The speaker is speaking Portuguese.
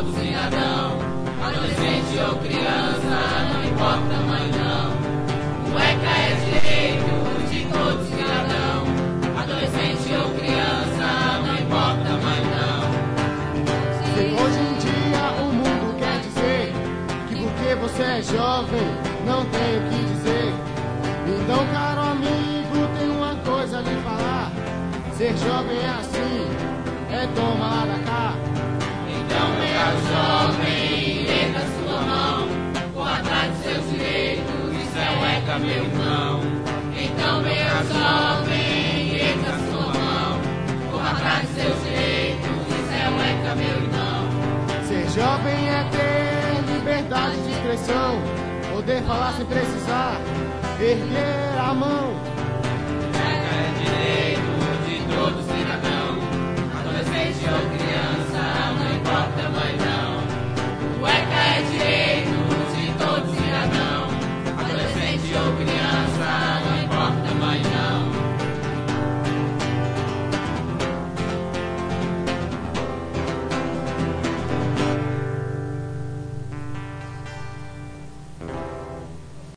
todo cidadão, adolescente ou criança, não importa o tamanho não. Cueca é direito de todo cidadão, adolescente ou criança, não importa o tamanho não. Se hoje em dia o mundo quer dizer que porque você é jovem não tem o que dizer, então, caro amigo, tem uma coisa a lhe falar: ser jovem é assim, é toma lá da cá. Então, meu caro jovem, erga sua mão, corra atrás dos seus direitos, isso é o ECA, meu irmão. Então, meu caro jovem, erga sua mão, corra atrás dos seus direitos, isso é o ECA, meu irmão. Ser jovem é ter liberdade de expressão, poder falar sem precisar erguer a mão.